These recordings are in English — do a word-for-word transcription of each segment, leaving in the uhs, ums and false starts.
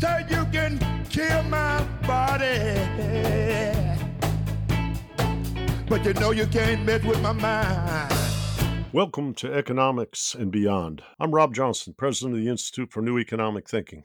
So you can kill my body, but you know you can't mess with my mind. Welcome to Economics and Beyond. I'm Rob Johnson, president of the Institute for New Economic Thinking.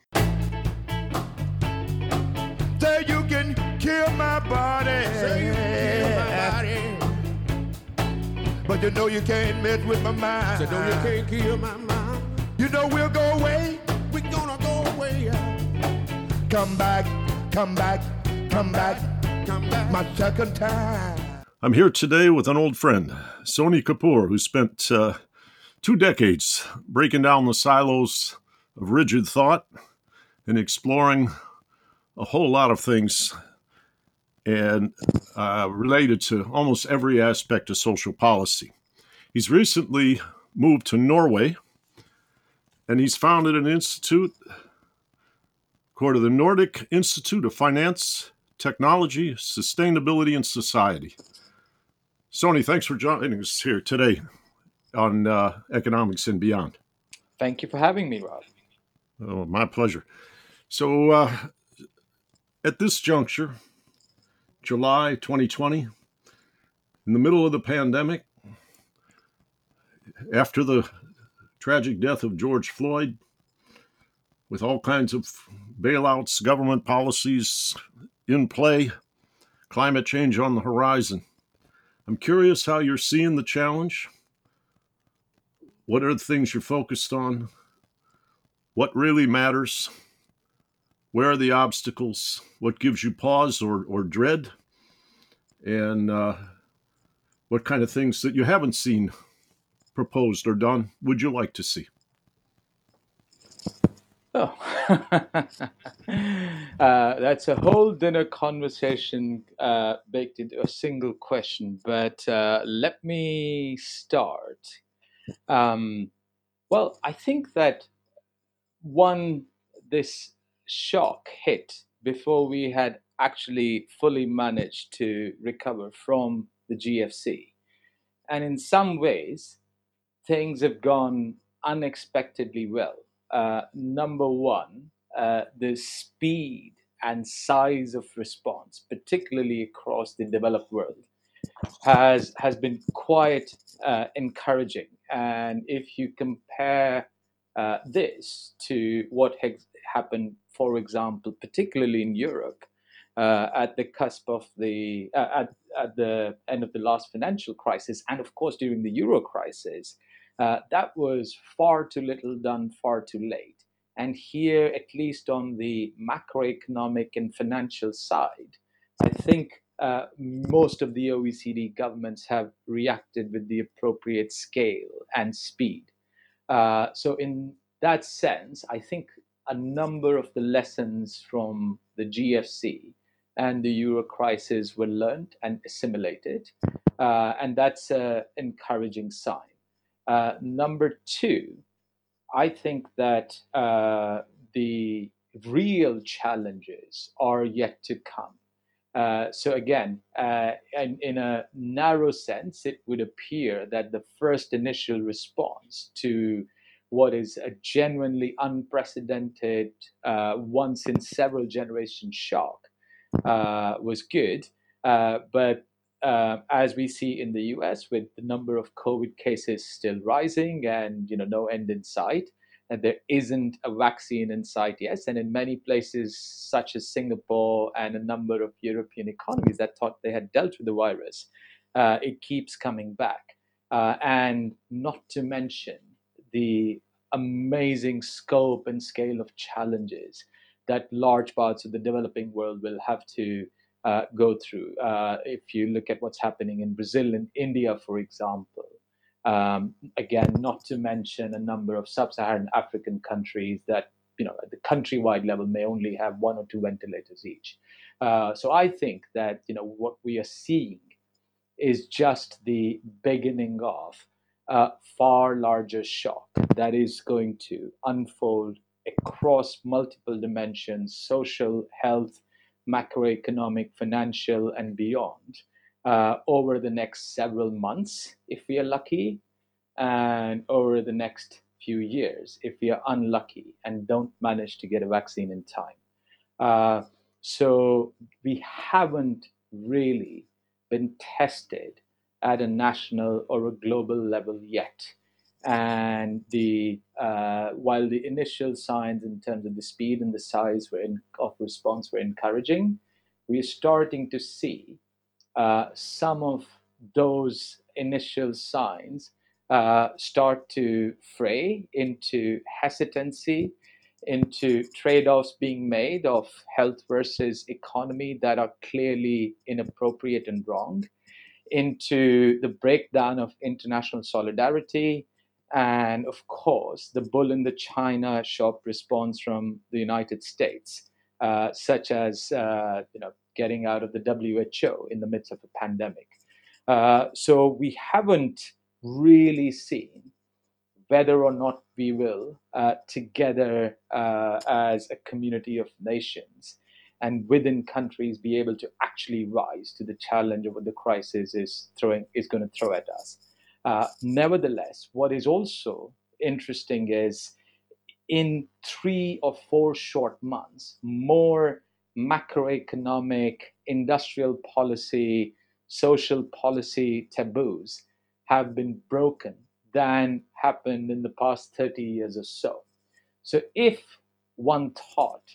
So you can kill my body, so you can kill my body, but you know you can't mess with my mind. So know you can't kill my mind. You know we'll go away. We're gonna go away. Come back, come back, come back, Come back. my second time. I'm here today with an old friend, Sony Kapoor, who spent uh, two decades breaking down the silos of rigid thought and exploring a whole lot of things and uh, related to almost every aspect of social policy. He's recently moved to Norway, and he's founded an institute called the Nordic Institute of Finance, Technology, Sustainability, and Society. Sony, thanks for joining us here today on uh, Economics and Beyond. Thank you for having me, Rob. Oh, my pleasure. So, uh, at this juncture, July twenty twenty, in the middle of the pandemic, after the tragic death of George Floyd, with all kinds of bailouts, government policies in play, climate change on the horizon, I'm curious how you're seeing the challenge. What are the things you're focused on? What really matters? Where are the obstacles? What gives you pause or, or dread? And uh, what kind of things that you haven't seen proposed or done would you like to see? Oh, uh, that's a whole dinner conversation uh, baked into a single question. But uh, let me start. Um, well, I think that one, this shock hit before we had actually fully managed to recover from the G F C. And in some ways, things have gone unexpectedly well. Uh, number one, uh, the speed and size of response, particularly across the developed world, has has been quite uh, encouraging. And if you compare uh, this to what has happened, for example, particularly in Europe, uh, at the cusp of the uh, at, at the end of the last financial crisis, and of course during the Euro crisis, uh, that was far too little done far too late. And here, at least on the macroeconomic and financial side, I think uh, most of the O E C D governments have reacted with the appropriate scale and speed. Uh, so, in that sense, I think a number of the lessons from the G F C and the Euro crisis were learned and assimilated, uh, and that's an encouraging sign. Uh, number two, I think that uh, the real challenges are yet to come. Uh, so again, uh, in, in a narrow sense, it would appear that the first initial response to what is a genuinely unprecedented, uh, once in several generation shock uh, was good. Uh, but uh, as we see in the U S, with the number of COVID cases still rising and you know no end in sight, and there isn't a vaccine in sight yet, and in many places such as Singapore and a number of European economies that thought they had dealt with the virus, uh, it keeps coming back. Uh, and not to mention the amazing scope and scale of challenges that large parts of the developing world will have to uh, go through. Uh, if you look at what's happening in Brazil and India, for example, um, again, not to mention a number of sub-Saharan African countries that, you know, at the countrywide level may only have one or two ventilators each. Uh, so I think that, you know, what we are seeing is just the beginning of a far larger shock that is going to unfold across multiple dimensions: social, health, macroeconomic, financial, and beyond, uh, over the next several months, if we are lucky, and over the next few years, if we are unlucky and don't manage to get a vaccine in time. Uh, so we haven't really been tested at a national or a global level yet. And the uh, while the initial signs in terms of the speed and the size were in, of response were encouraging, we're starting to see uh, some of those initial signs uh, start to fray into hesitancy, into trade offs being made of health versus economy that are clearly inappropriate and wrong, into the breakdown of international solidarity, and of course, the bull in the China shop response from the United States, uh, such as uh, you know getting out of the W H O in the midst of a pandemic. Uh, so we haven't really seen whether or not we will uh, together uh, as a community of nations and within countries be able to actually rise to the challenge of what the crisis is throwing is going to throw at us. Uh, nevertheless, what is also interesting is in three or four short months, more macroeconomic, industrial policy, social policy taboos have been broken than happened in the past thirty years or so. So, if one thought,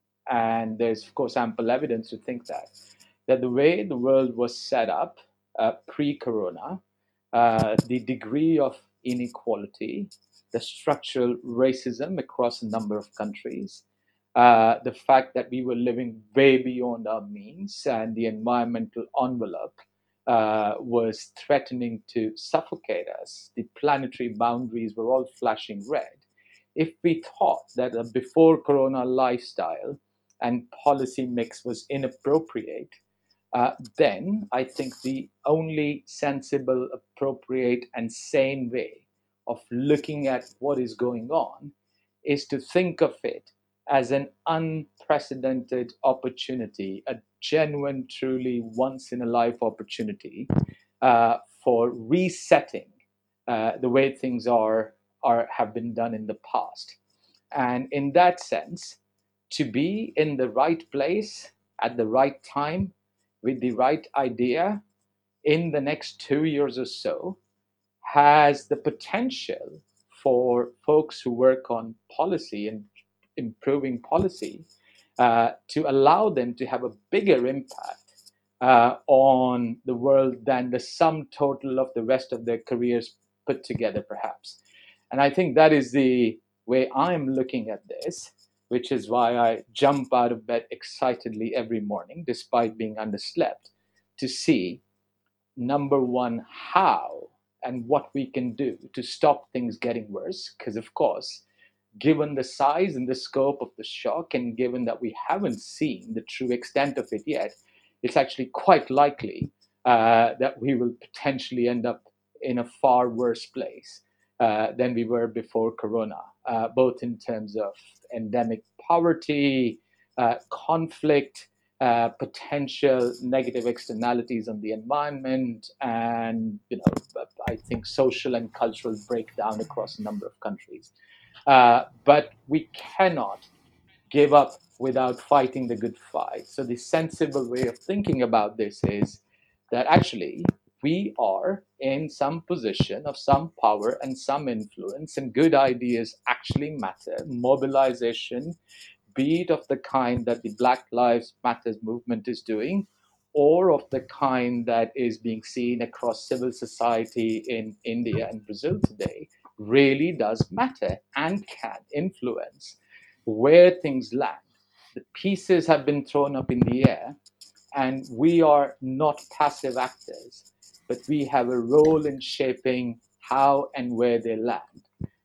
and there's of course ample evidence to think that, that the way the world was set up uh, pre corona, uh, the degree of inequality, the structural racism across a number of countries, uh, the fact that we were living way beyond our means and the environmental envelope uh, was threatening to suffocate us, the planetary boundaries were all flashing red. If we thought that a before corona lifestyle and policy mix was inappropriate, uh, then I think the only sensible, appropriate, and sane way of looking at what is going on is to think of it as an unprecedented opportunity, a genuine, truly once in a life opportunity uh, for resetting uh, the way things are, are have been done in the past. And in that sense, to be in the right place at the right time with the right idea in the next two years or so has the potential for folks who work on policy and improving policy uh, to allow them to have a bigger impact uh, on the world than the sum total of the rest of their careers put together, perhaps. And I think that is the way I'm looking at this, which is why I jump out of bed excitedly every morning, despite being underslept, to see, number one, how and what we can do to stop things getting worse. Because, of course, given the size and the scope of the shock, and given that we haven't seen the true extent of it yet, it's actually quite likely uh, that we will potentially end up in a far worse place uh, than we were before Corona, uh, both in terms of endemic poverty, uh, conflict, uh, potential negative externalities on the environment, and you know, I think social and cultural breakdown across a number of countries. Uh, but we cannot give up without fighting the good fight. So the sensible way of thinking about this is that actually we are in some position of some power and some influence, and good ideas actually matter. Mobilization, be it of the kind that the Black Lives Matter movement is doing, or of the kind that is being seen across civil society in India and Brazil today, really does matter and can influence where things land. The pieces have been thrown up in the air, and we are not passive actors, but we have a role in shaping how and where they land.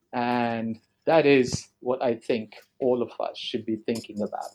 And that is what I think all of us should be thinking about.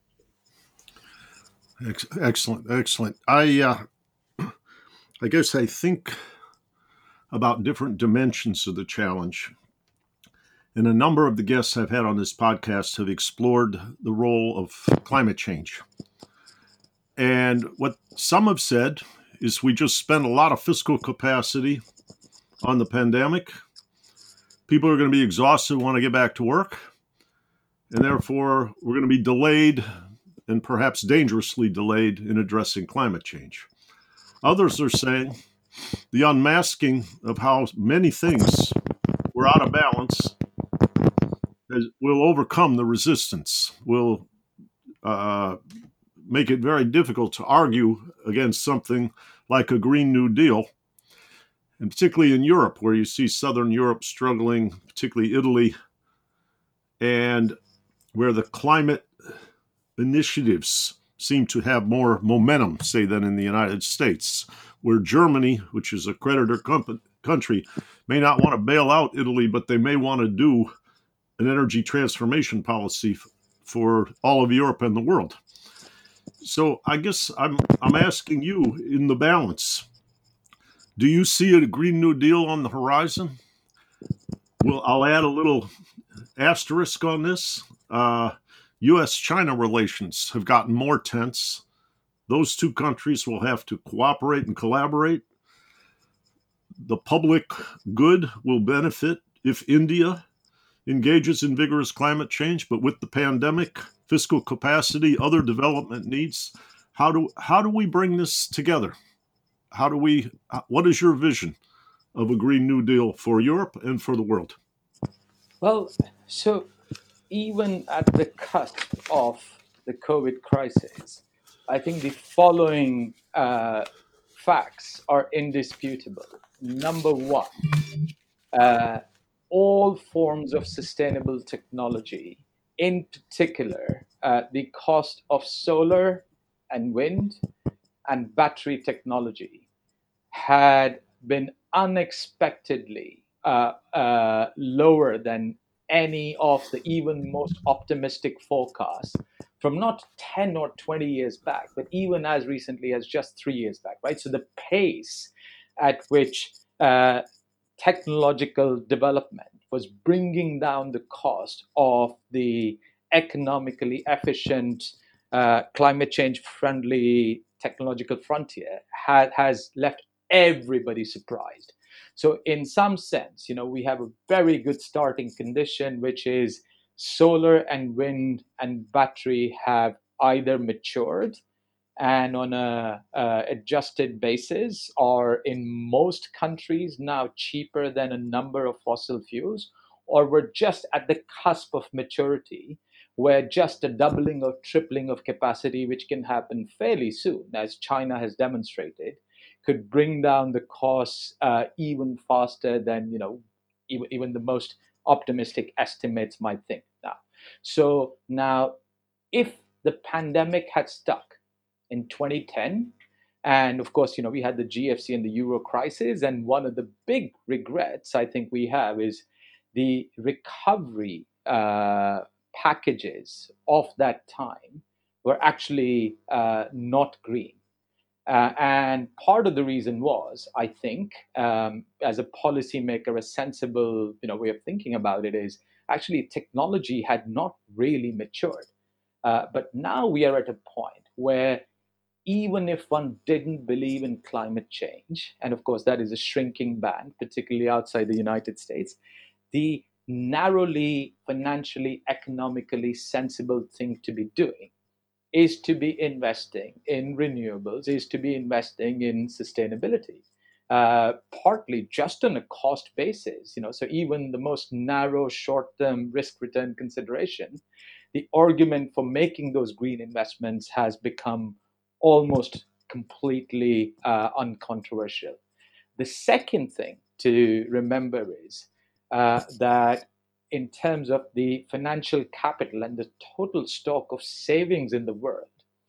Excellent, excellent. I, uh, I guess I think about different dimensions of the challenge. And a number of the guests I've had on this podcast have explored the role of climate change. And what some have said is we just spent a lot of fiscal capacity on the pandemic. People are going to be exhausted, want to get back to work. And therefore, we're going to be delayed and perhaps dangerously delayed in addressing climate change. Others are saying the unmasking of how many things were out of balance will overcome the resistance, will uh, make it very difficult to argue against something like a Green New Deal, and particularly in Europe, where you see Southern Europe struggling, particularly Italy, and where the climate initiatives seem to have more momentum, say, than in the United States, where Germany, which is a creditor comp- country, may not want to bail out Italy, but they may want to do an energy transformation policy f- for all of Europe and the world. So I guess I'm I'm asking you, in the balance, do you see a Green New Deal on the horizon? Well, I'll add a little asterisk on this. Uh, U S China relations have gotten more tense. Those two countries will have to cooperate and collaborate. The public good will benefit if India engages in vigorous climate change, but with the pandemic, fiscal capacity, other development needs, how do how do we bring this together? How do we? What is your vision of a Green New Deal for Europe and for the world? Well, so even at the cusp of the COVID crisis, I think the following uh, facts are indisputable. Number one, uh, all forms of sustainable technology, in particular, uh, the cost of solar and wind and battery technology, had been unexpectedly uh, uh, lower than any of the even most optimistic forecasts from not ten or twenty years back, but even as recently as just three years back, right? So the pace at which uh, technological development was bringing down the cost of the economically efficient, uh, climate change friendly technological frontier ha- has left everybody surprised. So, in some sense, you know, we have a very good starting condition, which is solar and wind and battery have either matured and on a uh, adjusted basis are in most countries now cheaper than a number of fossil fuels, or we're just at the cusp of maturity where just a doubling or tripling of capacity, which can happen fairly soon, as China has demonstrated, could bring down the costs uh, even faster than, you know, even, even the most optimistic estimates might think now. So now, if the pandemic had stuck in twenty ten, and of course, you know, we had the G F C and the Euro crisis, and one of the big regrets I think we have is the recovery uh, packages of that time were actually uh, not green. Uh, and part of the reason was, I think, um, as a policymaker, a sensible, you know, way of thinking about it is actually technology had not really matured. Uh, but now we are at a point where even if one didn't believe in climate change, and of course that is a shrinking band, particularly outside the United States, the narrowly financially, economically sensible thing to be doing is to be investing in renewables, is to be investing in sustainability, uh, partly just on a cost basis. You know, so even the most narrow short-term risk-return consideration, the argument for making those green investments has become almost completely uh, uncontroversial. The second thing to remember is uh, that in terms of the financial capital and the total stock of savings in the world,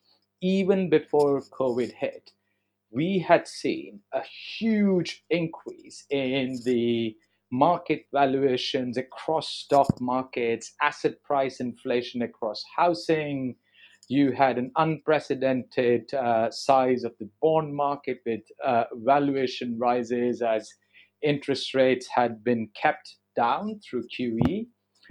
even before COVID hit, we had seen a huge increase in the market valuations across stock markets, asset price inflation across housing. You had an unprecedented uh, size of the bond market with uh, valuation rises as interest rates had been kept down through Q E.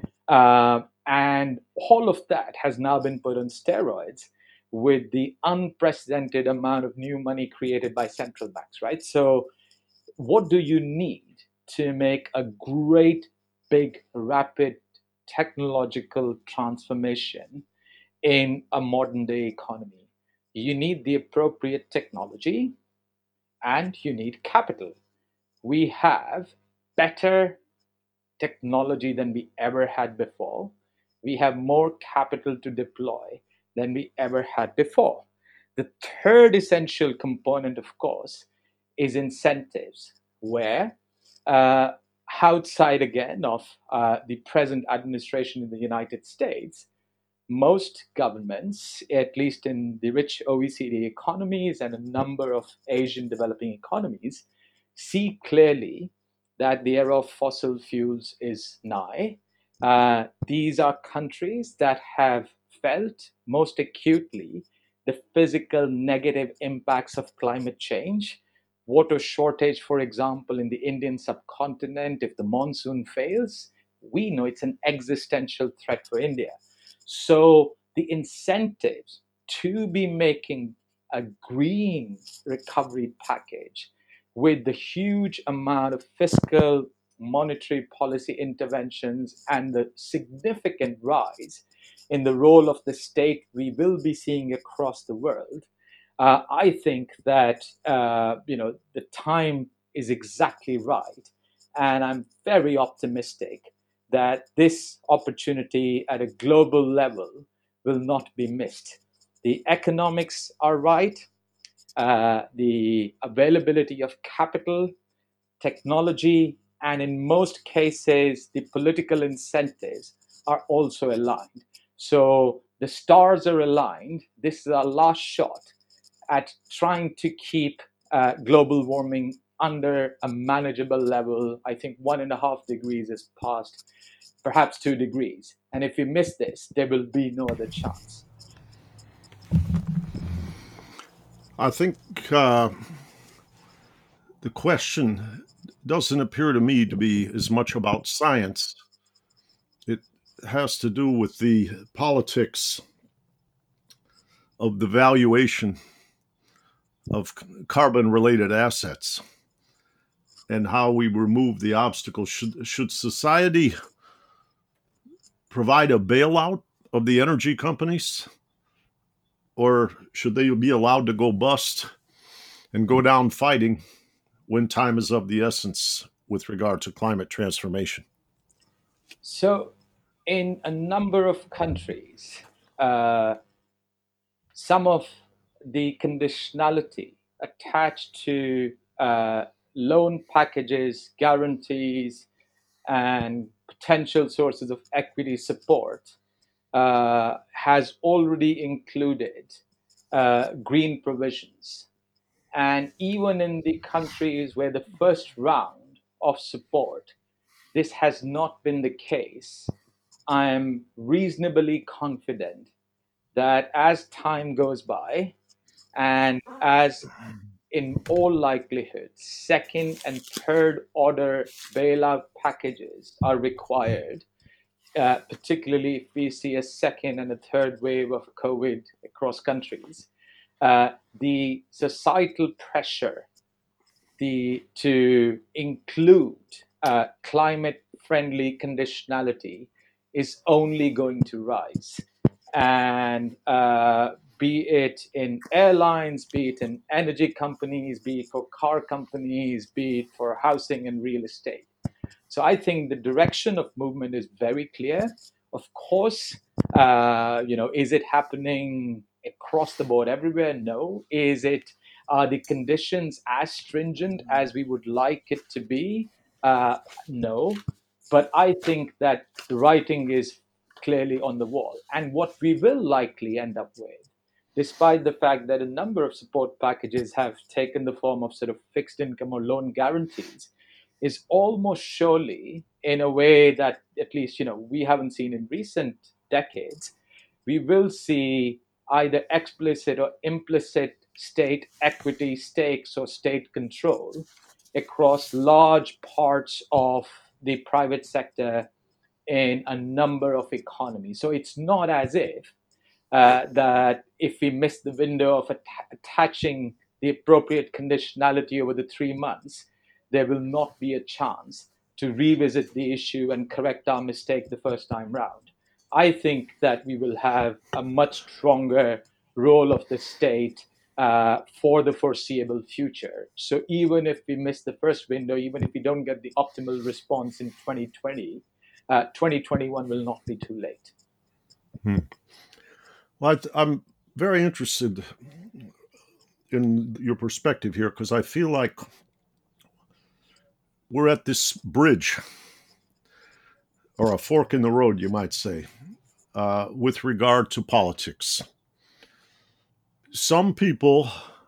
Uh, and all of that has now been put on steroids with the unprecedented amount of new money created by central banks, right? So, what do you need to make a great, big, rapid technological transformation in a modern day economy. You need the appropriate technology and you need capital. We have better technology than we ever had before. We have more capital to deploy than we ever had before. The third essential component, of course, is incentives, where uh, outside again of uh, the present administration in the United States, most governments, at least in the rich O E C D economies and a number of Asian developing economies, see clearly that the era of fossil fuels is nigh. Uh, these are countries that have felt most acutely the physical negative impacts of climate change. Water shortage, for example, in the Indian subcontinent, if the monsoon fails, we know it's an existential threat for India. So the incentives to be making a green recovery package with the huge amount of fiscal monetary policy interventions and the significant rise in the role of the state we will be seeing across the world, uh, I think that uh, you know the time is exactly right, and I'm very optimistic that this opportunity at a global level will not be missed. The economics are right, uh, the availability of capital, technology, and in most cases, the political incentives are also aligned. So the stars are aligned. This is our last shot at trying to keep uh, global warming under a manageable level. I think one and a half degrees is past, perhaps two degrees. And if we miss this, there will be no other chance. I think uh, the question doesn't appear to me to be as much about science. It has to do with the politics of the valuation of carbon related assets and how we remove the obstacles. Should, should society provide a bailout of the energy companies, or should they be allowed to go bust and go down fighting when time is of the essence with regard to climate transformation? So, in a number of countries, uh, some of the conditionality attached to uh, loan packages, guarantees, and potential sources of equity support uh, has already included uh, green provisions. And even in the countries where the first round of support, this has not been the case, I am reasonably confident that as time goes by and as in all likelihood, second and third order bailout packages are required, uh, particularly if we see a second and a third wave of COVID across countries. Uh, the societal pressure the, to include uh, climate friendly conditionality is only going to rise. And uh, be it in airlines, be it in energy companies, be it for car companies, be it for housing and real estate. So I think the direction of movement is very clear. Of course, uh, you know, is it happening across the board everywhere? No. Is it, are the conditions as stringent as we would like it to be? Uh, no. But I think that the writing is clearly on the wall. And what we will likely end up with, despite the fact that a number of support packages have taken the form of sort of fixed income or loan guarantees, is almost surely, in a way that at least you know we haven't seen in recent decades, we will see either explicit or implicit state equity stakes or state control across large parts of the private sector in a number of economies. So it's not as if uh, that if we miss the window of at- attaching the appropriate conditionality over the three months, there will not be a chance to revisit the issue and correct our mistake the first time round. I think that we will have a much stronger role of the state uh, for the foreseeable future. So even if we miss the first window, even if we don't get the optimal response in twenty twenty, uh, twenty twenty-one will not be too late. Hmm. Well, I th- I'm very interested in your perspective here because I feel like we're at this bridge or a fork in the road, you might say, uh, with regard to politics. Some people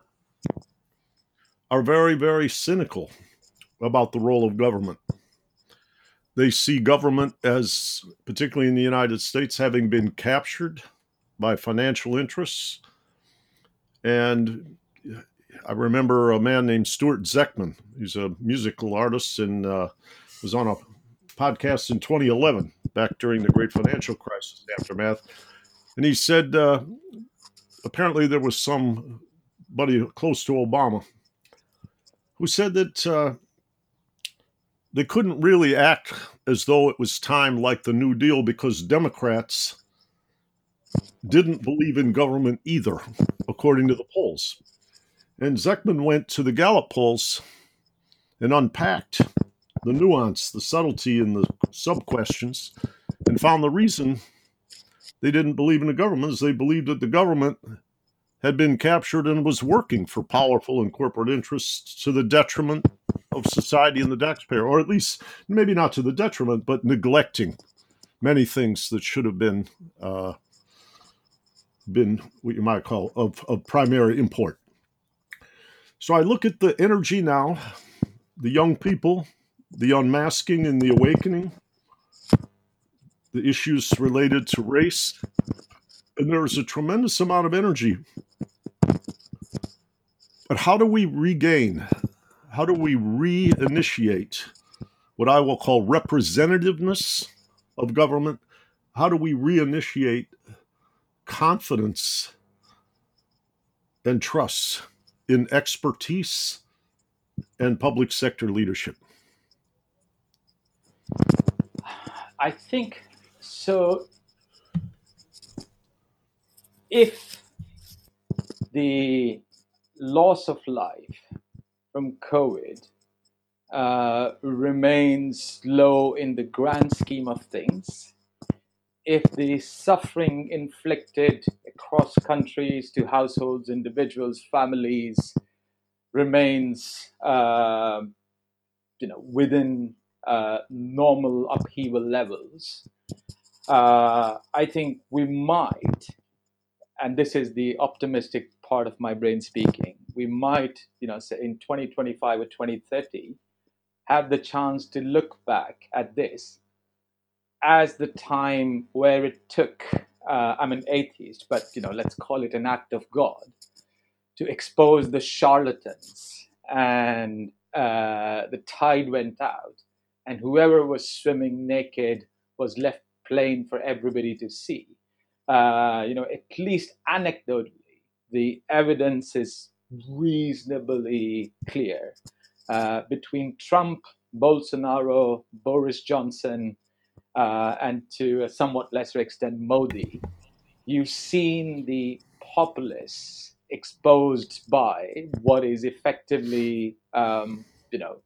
are very, very cynical about the role of government. They see government as, particularly in the United States, having been captured by financial interests. And I remember a man named Stuart Zeckman. He's a musical artist and uh, was on a podcast in twenty eleven, back during the great financial crisis aftermath. And he said uh, apparently there was somebody close to Obama who said that uh, they couldn't really act as though it was time like the New Deal because Democrats didn't believe in government either, according to the polls. And Zeckman went to the Gallup polls and unpacked the nuance, the subtlety in the sub-questions, and found the reason they didn't believe in the government is they believed that the government had been captured and was working for powerful and corporate interests to the detriment of society and the taxpayer, or at least maybe not to the detriment, but neglecting many things that should have been uh, been what you might call of, of primary import. So I look at the energy now, the young people, the unmasking and the awakening, the issues related to race, and there is a tremendous amount of energy. But how do we regain, how do we reinitiate what I will call representativeness of government? How do we reinitiate confidence and trust in expertise and public sector leadership? I think so. If the loss of life from COVID uh, remains low in the grand scheme of things, if the suffering inflicted across countries to households, individuals, families remains, uh, you know, within uh, normal upheaval levels, uh, I think we might, and this is the optimistic part of my brain speaking, we might, you know, say in twenty twenty-five or twenty thirty, have the chance to look back at this as the time where it took, uh, I'm an atheist, but, you know, let's call it an act of God, to expose the charlatans, and uh, the tide went out, and whoever was swimming naked was left plain for everybody to see. Uh, you know, at least anecdotally, the evidence is reasonably clear. Uh, between Trump, Bolsonaro, Boris Johnson, uh, and to a somewhat lesser extent Modi, you've seen the populists exposed by what is effectively, um, you know,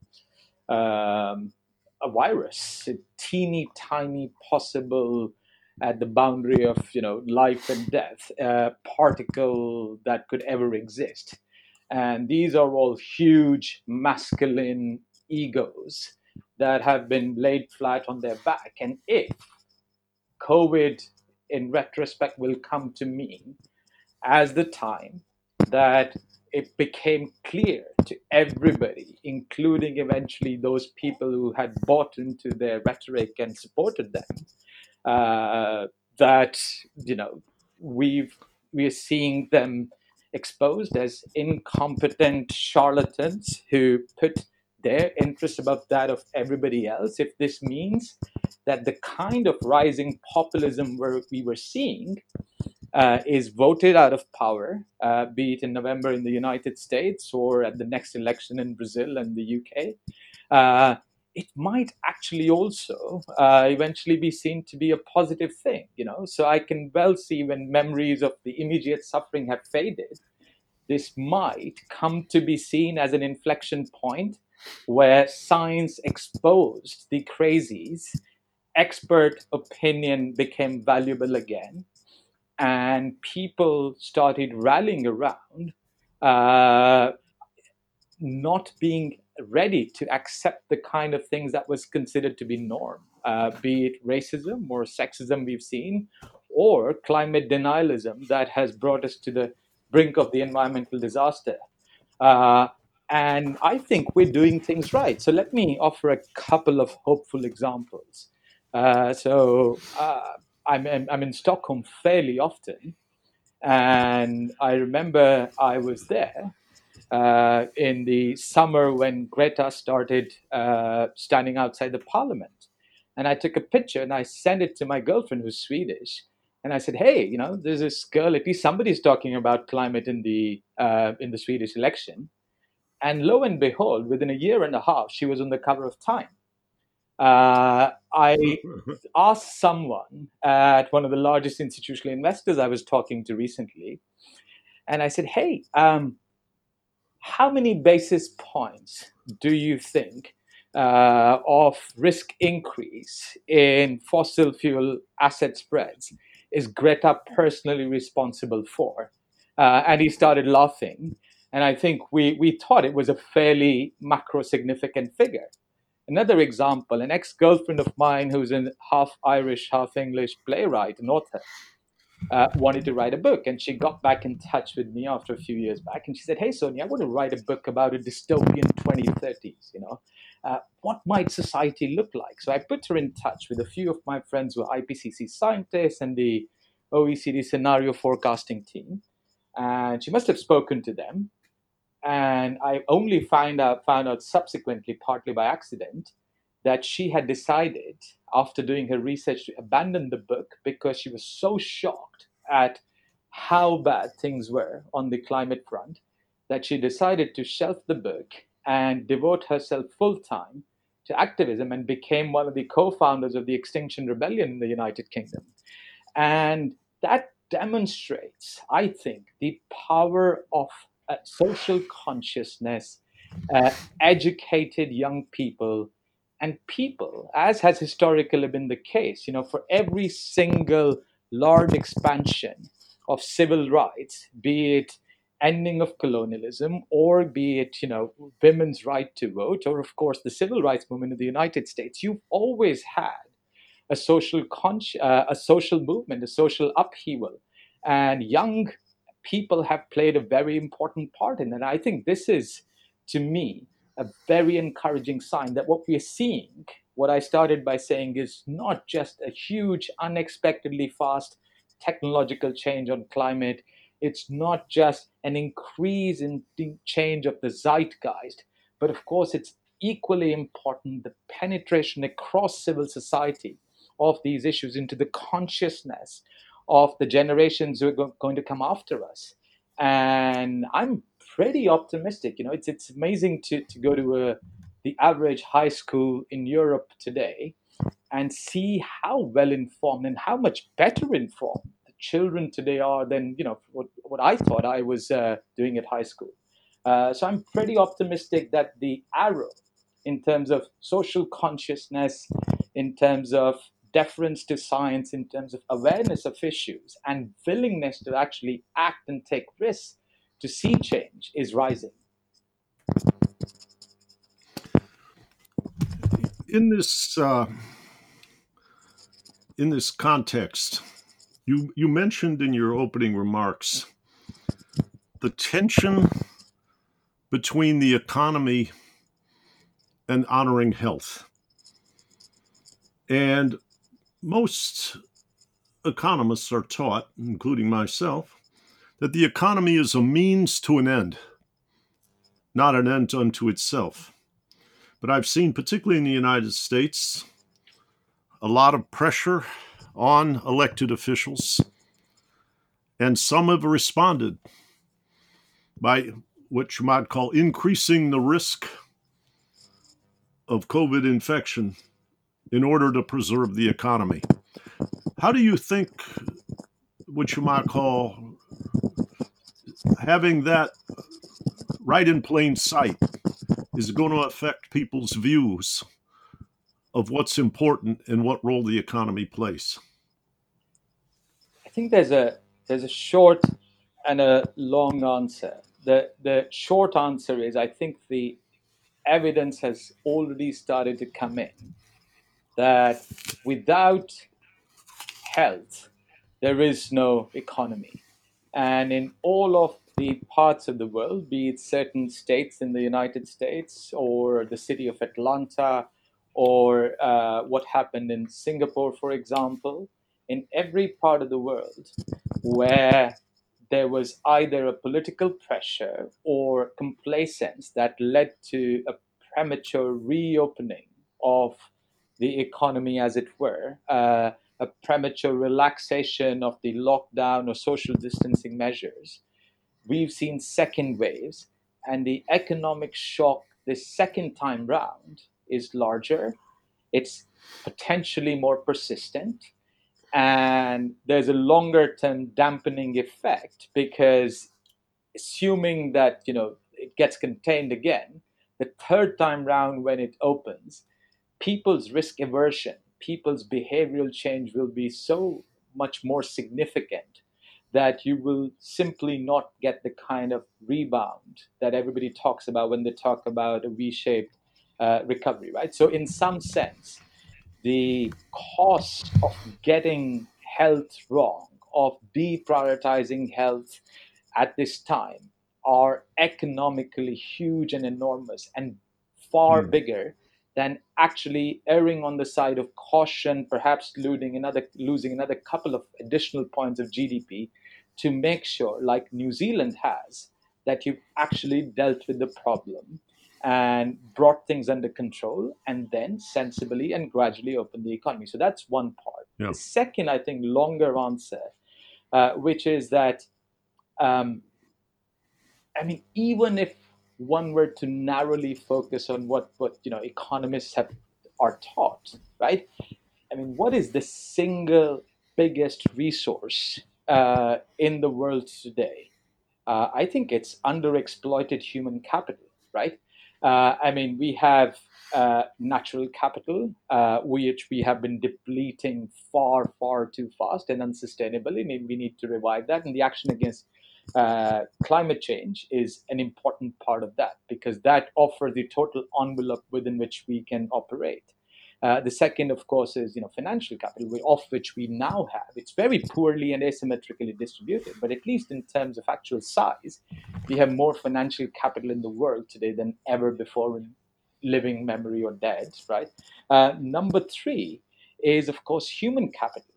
um, a virus, a teeny tiny possible at the boundary of, you know, life and death, uh, particle that could ever exist. And these are all huge masculine egos that have been laid flat on their back. And if COVID, in retrospect, will come to mean as the time that it became clear to everybody, including eventually those people who had bought into their rhetoric and supported them, uh, that, you know, we've we're seeing them exposed as incompetent charlatans who put their interests above that of everybody else. If this means that the kind of rising populism where we were seeing uh, is voted out of power, uh, be it in November in the United States or at the next election in Brazil and the U K, uh, it might actually also uh, eventually be seen to be a positive thing, you know. So I can well see when memories of the immediate suffering have faded, this might come to be seen as an inflection point where science exposed the crazies, expert opinion became valuable again, and people started rallying around, uh, not being ready to accept the kind of things that was considered to be norm, uh, be it racism or sexism we've seen, or climate denialism that has brought us to the brink of the environmental disaster. Uh, and I think we're doing things right. So let me offer a couple of hopeful examples. Uh, so uh, I'm, I'm in Stockholm fairly often, and I remember I was there uh, in the summer when Greta started uh, standing outside the parliament. And I took a picture and I sent it to my girlfriend who's Swedish. And I said, hey, you know, there's this girl, at least somebody's talking about climate in the, uh, in the Swedish election. And lo and behold, within a year and a half, she was on the cover of Time. Uh, I asked someone at one of the largest institutional investors I was talking to recently, and I said, hey, um, how many basis points do you think uh, of risk increase in fossil fuel asset spreads is Greta personally responsible for? Uh, and he started laughing. And I think we, we thought it was a fairly macro significant figure. Another example, an ex-girlfriend of mine who's a half Irish, half English playwright and author, uh, wanted to write a book. And she got back in touch with me after a few years back. And she said, hey, Sonia, I want to write a book about a dystopian twenty thirties, you know. Uh, what might society look like? So I put her in touch with a few of my friends who are I P C C scientists and the O E C D scenario forecasting team. And she must have spoken to them. And I only find out, found out subsequently, partly by accident, that she had decided, after doing her research, to abandon the book because she was so shocked at how bad things were on the climate front that she decided to shelf the book and devote herself full time to activism and became one of the co-founders of the Extinction Rebellion in the United Kingdom. And that demonstrates, I think, the power of uh, social consciousness, uh, educated young people, and people, as has historically been the case. You know, for every single large expansion of civil rights, be it ending of colonialism, or be it, you know, women's right to vote, or of course the civil rights movement in the United States, you've always had a social con- uh, a social movement, a social upheaval, and young people have played a very important part in that. I think this is, to me, a very encouraging sign that what we are seeing, what I started by saying, is not just a huge, unexpectedly fast technological change on climate. It's not just an increase in the change of the zeitgeist, but of course, it's equally important the penetration across civil society of these issues into the consciousness of the generations who are go- going to come after us. And I'm pretty optimistic. You know, it's it's amazing to, to go to a, the average high school in Europe today and see how well informed and how much better informed the children today are than, you know, what, what I thought I was uh, doing at high school. Uh, so I'm pretty optimistic that the arrow in terms of social consciousness, in terms of deference to science, in terms of awareness of issues and willingness to actually act and take risks to see change is rising. In this uh, in this context, you you mentioned in your opening remarks the tension between the economy and honoring health. And most economists are taught, including myself, that the economy is a means to an end, not an end unto itself. But I've seen, particularly in the United States, a lot of pressure on elected officials, and some have responded by what you might call increasing the risk of COVID infection in order to preserve the economy. How do you think, what you might call, having that right in plain sight is going to affect people's views of what's important and what role the economy plays? I think there's a there's a short and a long answer. The the short answer is I think the evidence has already started to come in that without health, there is no economy. And in all of the parts of the world, be it certain states in the United States or the city of Atlanta or uh, what happened in Singapore, for example, in every part of the world where there was either a political pressure or complacence that led to a premature reopening of the economy, as it were, uh, a premature relaxation of the lockdown or social distancing measures. We've seen second waves, and the economic shock this second time round is larger. It's potentially more persistent, and there's a longer term dampening effect because assuming that you know it gets contained again, the third time round when it opens, people's risk aversion, people's behavioral change will be so much more significant that you will simply not get the kind of rebound that everybody talks about when they talk about a V-shaped uh, recovery, right? So in some sense, the cost of getting health wrong, of deprioritizing health at this time, are economically huge and enormous and far Mm. bigger than actually erring on the side of caution, perhaps losing another losing another couple of additional points of G D P to make sure, like New Zealand has, that you've actually dealt with the problem and brought things under control and then sensibly and gradually open the economy. So that's one part. Yeah. The second, I think, longer answer, uh, which is that, um, I mean, even if one were to narrowly focus on what, what you know economists have are taught, right? I mean, what is the single biggest resource uh, in the world today? Uh, I think it's underexploited human capital, right? Uh, I mean, we have uh, natural capital, uh, which we have been depleting far, far too fast and unsustainably. And we need to revive that. And the action against uh, climate change is an important part of that because that offers the total envelope within which we can operate. Uh, the second, of course, is you know financial capital, of which we now have. It's very poorly and asymmetrically distributed, but at least in terms of actual size, we have more financial capital in the world today than ever before in living memory or dead, right? Uh, number three is, of course, human capital.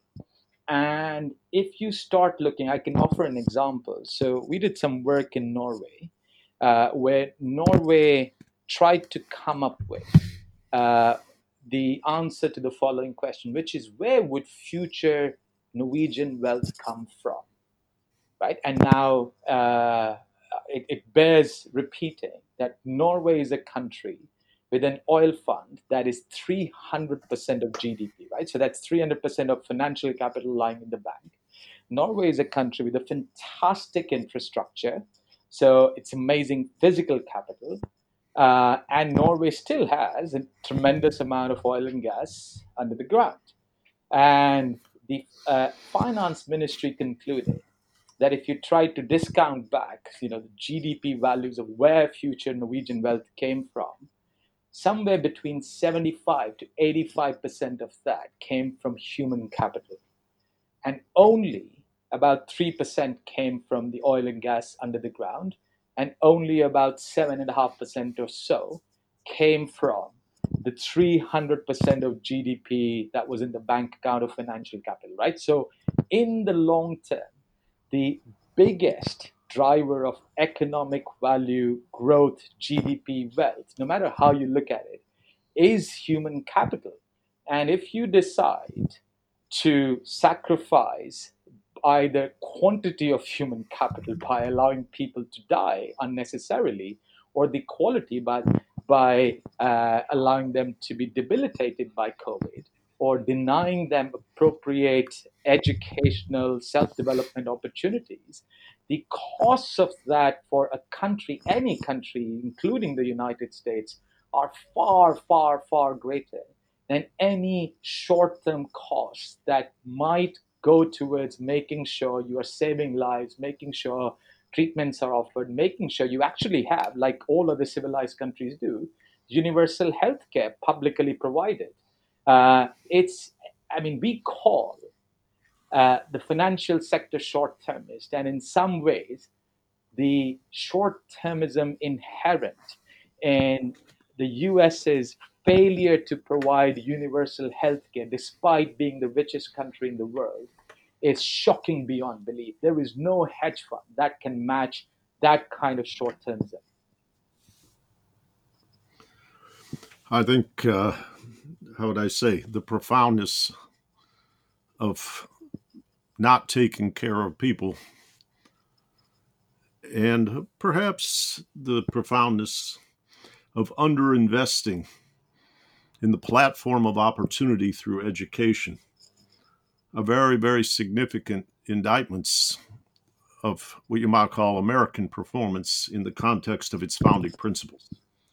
And if you start looking, I can offer an example. So we did some work in Norway, uh, where Norway tried to come up with uh, the answer to the following question, which is where would future Norwegian wealth come from, right? And now uh, it, it bears repeating that Norway is a country with an oil fund that is three hundred percent of G D P, right? So that's three hundred percent of financial capital lying in the bank. Norway is a country with a fantastic infrastructure, so it's amazing physical capital. Uh, and Norway still has a tremendous amount of oil and gas under the ground. And the uh, finance ministry concluded that if you try to discount back, you know, the G D P values of where future Norwegian wealth came from, somewhere between seventy-five to eighty-five percent of that came from human capital. And only about three percent came from the oil and gas under the ground, and only about seven point five percent or so came from the three hundred percent of G D P that was in the bank account of financial capital, right? So in the long term, the biggest driver of economic value, growth, G D P, wealth, no matter how you look at it, is human capital. And if you decide to sacrifice either quantity of human capital by allowing people to die unnecessarily or the quality by by uh, allowing them to be debilitated by COVID or denying them appropriate educational self-development opportunities, the costs of that for a country, any country, including the United States, are far, far, far greater than any short-term costs that might go towards making sure you are saving lives, making sure treatments are offered, making sure you actually have, like all other civilized countries do, universal health care publicly provided. Uh, it's, I mean, we call uh, the financial sector short termist, and in some ways, the short termism inherent in the US's failure to provide universal health care, despite being the richest country in the world, is shocking beyond belief. There is no hedge fund that can match that kind of short termism. I think, uh, how would I say, the profoundness of not taking care of people, and perhaps the profoundness of underinvesting in the platform of opportunity through education are very, very significant indictments of what you might call American performance in the context of its founding principles.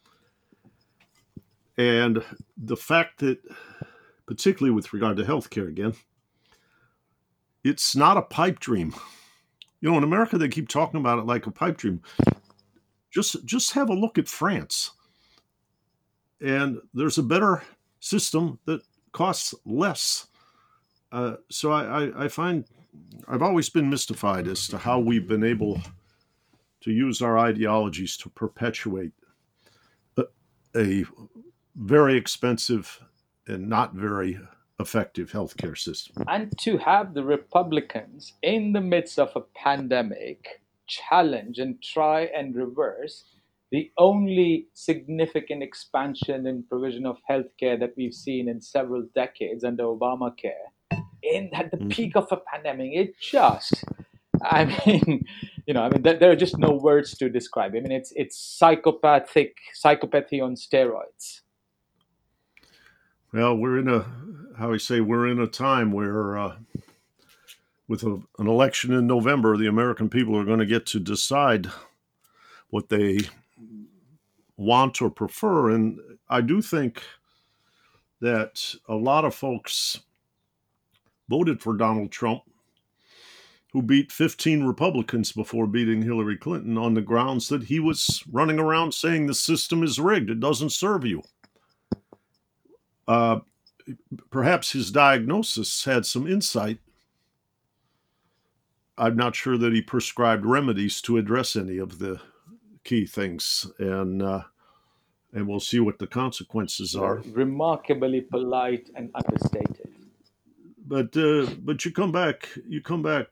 And the fact that, particularly with regard to healthcare again, it's not a pipe dream. You know, in America, they keep talking about it like a pipe dream. Just, just have a look at France. And there's a better system that costs less. Uh, so I, I, I find I've always been mystified as to how we've been able to use our ideologies to perpetuate a, a very expensive and not very effective healthcare system. And to have the Republicans in the midst of a pandemic challenge and try and reverse the only significant expansion in provision of healthcare that we've seen in several decades under Obamacare, in at the mm-hmm. peak of a pandemic, it just, I mean, you know, I mean, there, there are just no words to describe. I mean, it's it's psychopathic, psychopathy on steroids. Well, we're in a, how I say, we're in a time where, uh, with a, an election in November, the American people are going to get to decide what they want or prefer. And I do think that a lot of folks voted for Donald Trump, who beat fifteen Republicans before beating Hillary Clinton, on the grounds that he was running around saying the system is rigged, it doesn't serve you. Uh, perhaps his diagnosis had some insight. I'm not sure that he prescribed remedies to address any of the key things, and uh, and we'll see what the consequences are. Remarkably polite and understated. But uh, but you come back, you come back.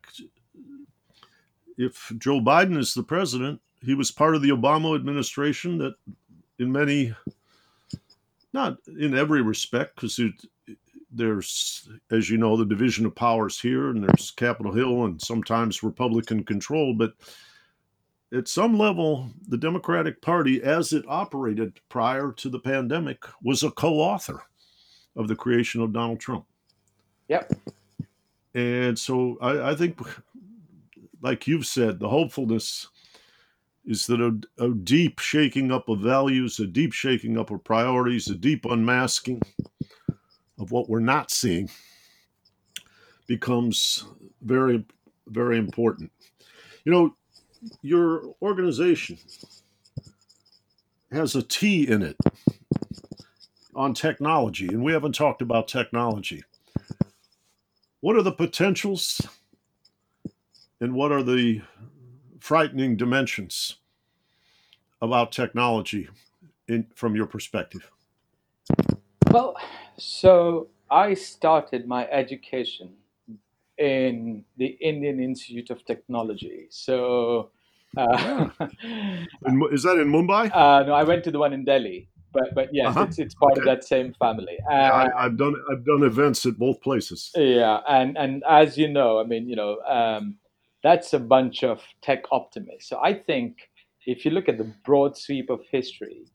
If Joe Biden is the president, he was part of the Obama administration that, in many, not in every respect, because there's, as you know, the division of powers here, and there's Capitol Hill, and sometimes Republican control. But at some level, the Democratic Party, as it operated prior to the pandemic, was a co-author of the creation of Donald Trump. Yep. And so I, I think, like you've said, the hopefulness is that a, a deep shaking up of values, a deep shaking up of priorities, a deep unmasking of what we're not seeing becomes very, very important. You know, your organization has a T in it on technology, and we haven't talked about technology. What are the potentials and what are the frightening dimensions about technology in, from your perspective? Well, so I started my education in the Indian Institute of Technology. So, uh, in, is that in Mumbai? Uh, no, I went to the one in Delhi. But but yes, uh-huh. it's it's part okay. of that same family. Uh, yeah, I, I've done I've done events at both places. Yeah, and and as you know, I mean, you know, um, that's a bunch of tech optimists. So I think if you look at the broad sweep of history,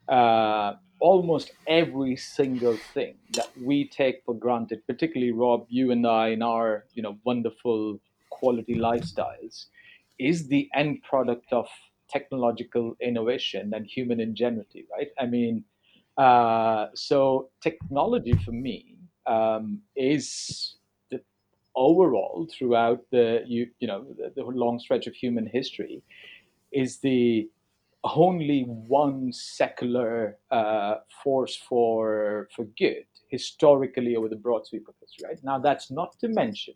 uh, almost every single thing that we take for granted, particularly Rob, you and I, in our you know wonderful quality lifestyles, is the end product of technological innovation and human ingenuity, right? I mean, uh, so technology for me um, is the overall throughout the you you know the, the long stretch of human history is the only one secular uh, force for for good historically over the broad sweep of history. Right now, that's not to mention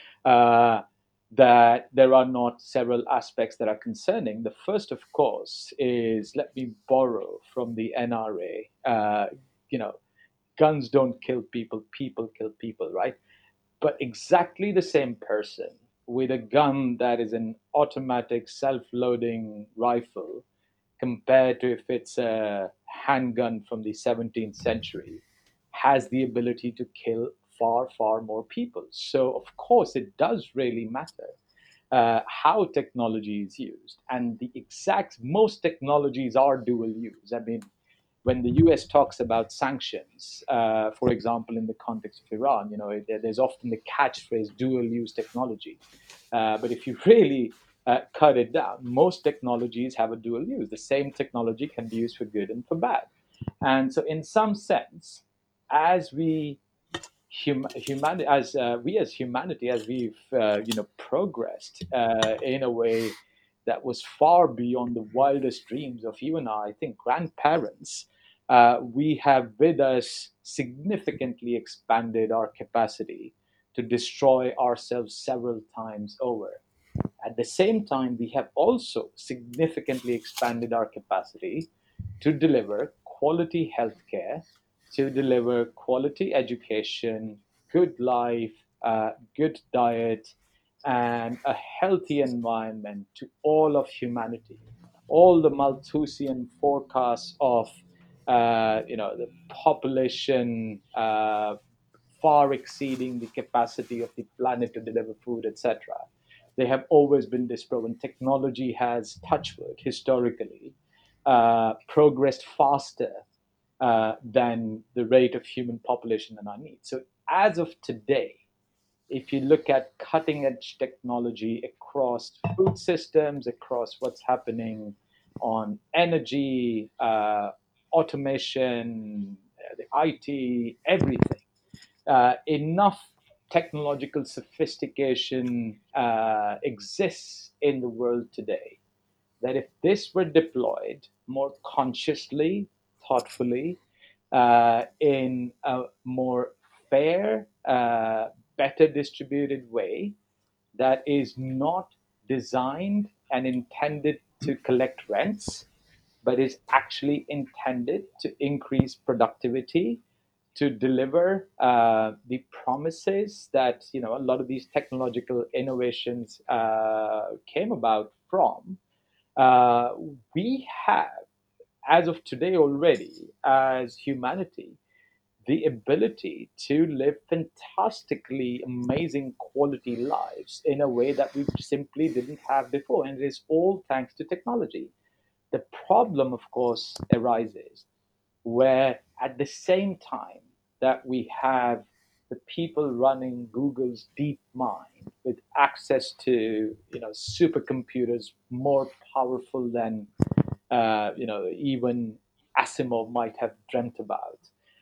uh, that there are not several aspects that are concerning. The first, of course, is let me borrow from the N R A. Uh, you know, guns don't kill people; people kill people. Right? But exactly the same person with a gun that is an automatic self-loading rifle compared to if it's a handgun from the seventeenth century has the ability to kill far far more people. So of course it does really matter uh, how technology is used, and the exact most technologies are dual use. I mean, when the U S talks about sanctions, uh, for example, in the context of Iran, you know, there's often the catchphrase dual-use technology. Uh, but if you really uh, cut it down, most technologies have a dual use. The same technology can be used for good and for bad. And so, in some sense, as we hum- humanity, as uh, we as humanity, as we've uh, you know progressed uh, in a way that was far beyond the wildest dreams of you and I, I think grandparents, uh, we have with us significantly expanded our capacity to destroy ourselves several times over. At the same time, we have also significantly expanded our capacity to deliver quality healthcare, to deliver quality education, good life, uh, good diet, and a healthy environment to all of humanity. All the Malthusian forecasts of uh, you know the population uh, far exceeding the capacity of the planet to deliver food, et cetera. They have always been disproven. Technology has, touchwood, historically, uh, progressed faster uh, than the rate of human population and our needs. So, as of today, if you look at cutting edge technology across food systems, across what's happening on energy, uh, automation, uh, the I T, everything, uh, enough technological sophistication uh, exists in the world today that if this were deployed more consciously, thoughtfully, uh, in a more fair, uh, better distributed way that is not designed and intended to collect rents, but is actually intended to increase productivity, to deliver uh, the promises that you know a lot of these technological innovations uh, came about from. Uh, we have, as of today already, as humanity, the ability to live fantastically amazing quality lives in a way that we simply didn't have before. And it is all thanks to technology. The problem, of course, arises where at the same time that we have the people running Google's deep mind with access to you know supercomputers more powerful than uh, you know even Asimov might have dreamt about.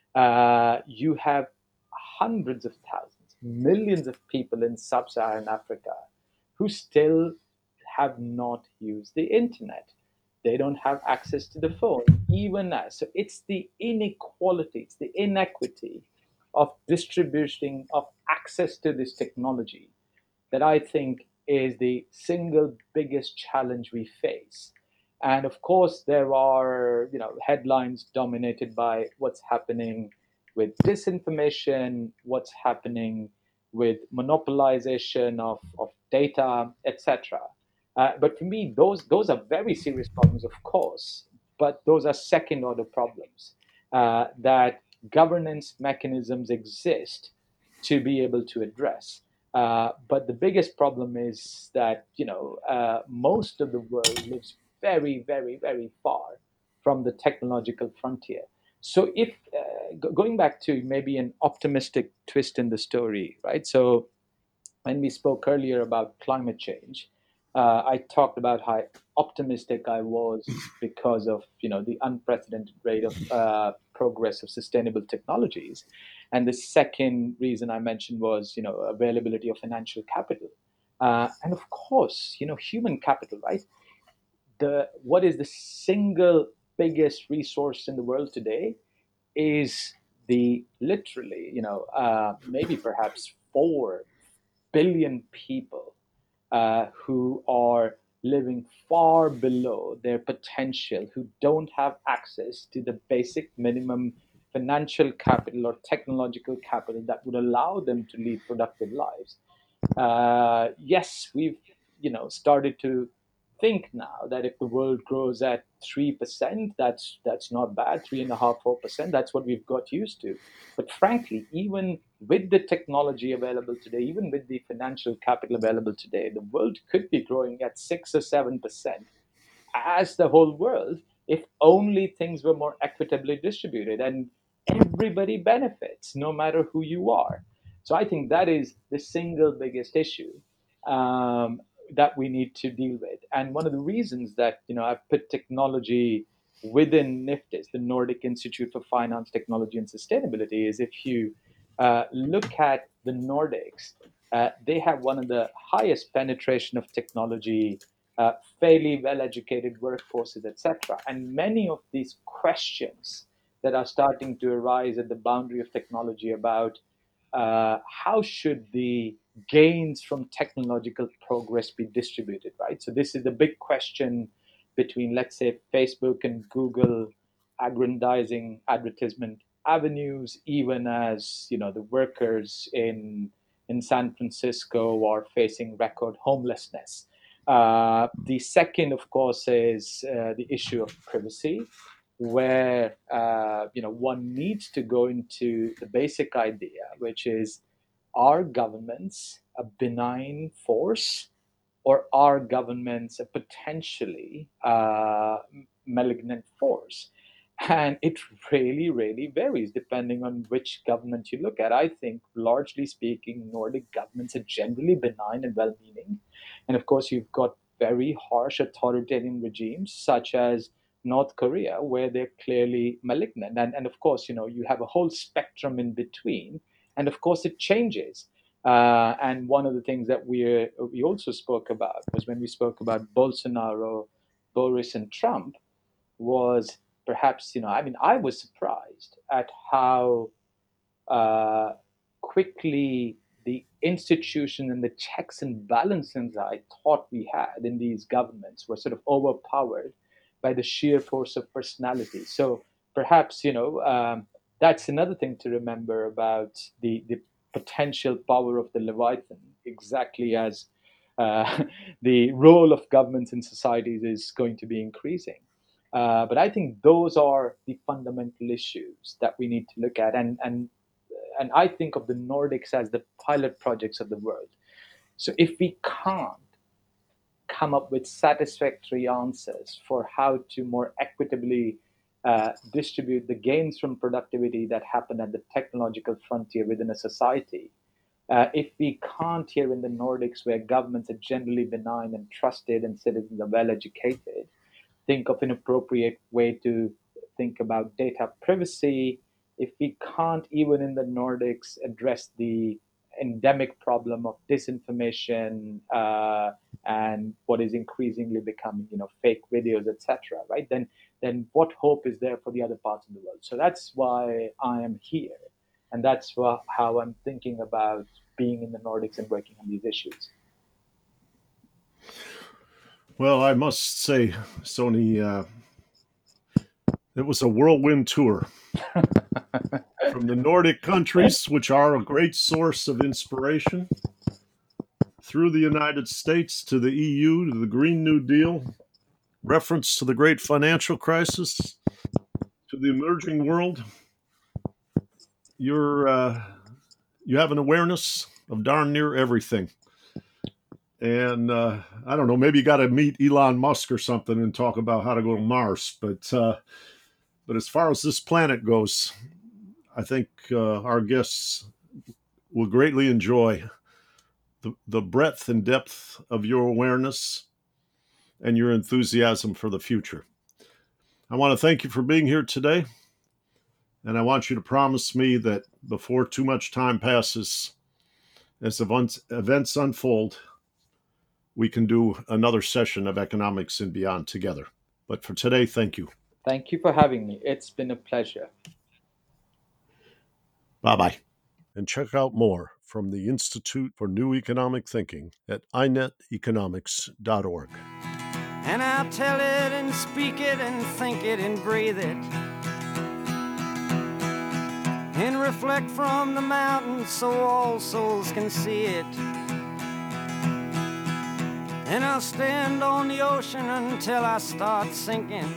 Uh, you have hundreds of thousands, millions of people in sub-Saharan Africa who still have not used the internet. They don't have access to the phone, even as. So it's the inequality, it's the inequity of distributing of access to this technology that I think is the single biggest challenge we face. And of course, there are you know headlines dominated by what's happening with disinformation, what's happening with monopolization of, of data, et cetera. Uh, but for me, those those are very serious problems, of course, but those are second order problems uh, that governance mechanisms exist to be able to address. Uh, but the biggest problem is that you know uh, most of the world lives very, very, very far from the technological frontier. So, if uh, go- going back to maybe an optimistic twist in the story, right? So, when we spoke earlier about climate change, uh, I talked about how optimistic I was because of you know the unprecedented rate of uh, progress of sustainable technologies, and the second reason I mentioned was you know availability of financial capital, uh, and of course you know human capital, right? The what is the single biggest resource in the world today is the literally you know uh, maybe perhaps four billion people uh, who are living far below their potential, who don't have access to the basic minimum financial capital or technological capital that would allow them to lead productive lives. Uh, yes, we've you know started to think now that if the world grows at three percent, that's that's not bad. Three and a half, four percent. That's what we've got used to. But frankly, even with the technology available today, even with the financial capital available today, the world could be growing at six or seven percent as the whole world if only things were more equitably distributed and everybody benefits no matter who you are. So I think that is the single biggest issue um, that we need to deal with. And one of the reasons that you know I've put technology within NIFTIS, the Nordic Institute for Finance, Technology and Sustainability, is if you uh, look at the Nordics, uh, they have one of the highest penetration of technology, uh, fairly well-educated workforces, et cetera. And many of these questions that are starting to arise at the boundary of technology about uh, how should the gains from technological progress be distributed, right? So this is the big question between, let's say, Facebook and Google aggrandizing advertisement avenues, even as you know the workers in in San Francisco are facing record homelessness. Uh, the second, of course, is uh, the issue of privacy, where uh, you know one needs to go into the basic idea, which is: are governments a benign force, or are governments a potentially uh, malignant force? And it really, really varies depending on which government you look at. I think, largely speaking, Nordic governments are generally benign and well meaning. And of course, you've got very harsh authoritarian regimes, such as North Korea, where they're clearly malignant. And, and of course, you know, you have a whole spectrum in between. And of course, it changes. Uh, and one of the things that we we also spoke about was when we spoke about Bolsonaro, Boris, and Trump, was perhaps you know I mean I was surprised at how uh, quickly the institution and the checks and balances I thought we had in these governments were sort of overpowered by the sheer force of personality. So perhaps you know um, that's another thing to remember about the the potential power of the Leviathan, exactly as uh, the role of governments in societies is going to be increasing. Uh, but I think those are the fundamental issues that we need to look at, and and and I think of the Nordics as the pilot projects of the world. So if we can't come up with satisfactory answers for how to more equitably uh, distribute the gains from productivity that happen at the technological frontier within a society, uh, if we can't here in the Nordics, where governments are generally benign and trusted and citizens are well educated, think of an appropriate way to think about data privacy, if we can't, even in the Nordics, address the endemic problem of disinformation uh, and what is increasingly becoming, you know, fake videos, et cetera, right? Then, then what hope is there for the other parts of the world? So that's why I am here, and that's wha- how I'm thinking about being in the Nordics and working on these issues. Well, I must say, Sony, uh, it was a whirlwind tour from the Nordic countries, which are a great source of inspiration, through the United States to the E U to the Green New Deal, reference to the great financial crisis, to the emerging world. You're uh, you have an awareness of darn near everything. And uh, I don't know, maybe you got to meet Elon Musk or something and talk about how to go to Mars. But uh, but as far as this planet goes, I think uh, our guests will greatly enjoy the, the breadth and depth of your awareness and your enthusiasm for the future. I want to thank you for being here today. And I want you to promise me that before too much time passes, as events, events unfold, we can do another session of Economics and Beyond together. But for today, thank you. Thank you for having me. It's been a pleasure. Bye-bye. And check out more from the Institute for New Economic Thinking at i net economics dot org. And I'll tell it and speak it and think it and breathe it, and reflect from the mountains so all souls can see it. And I'll stand on the ocean until I start sinking,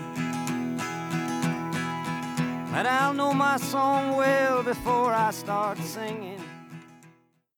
but I'll know my song well before I start singing.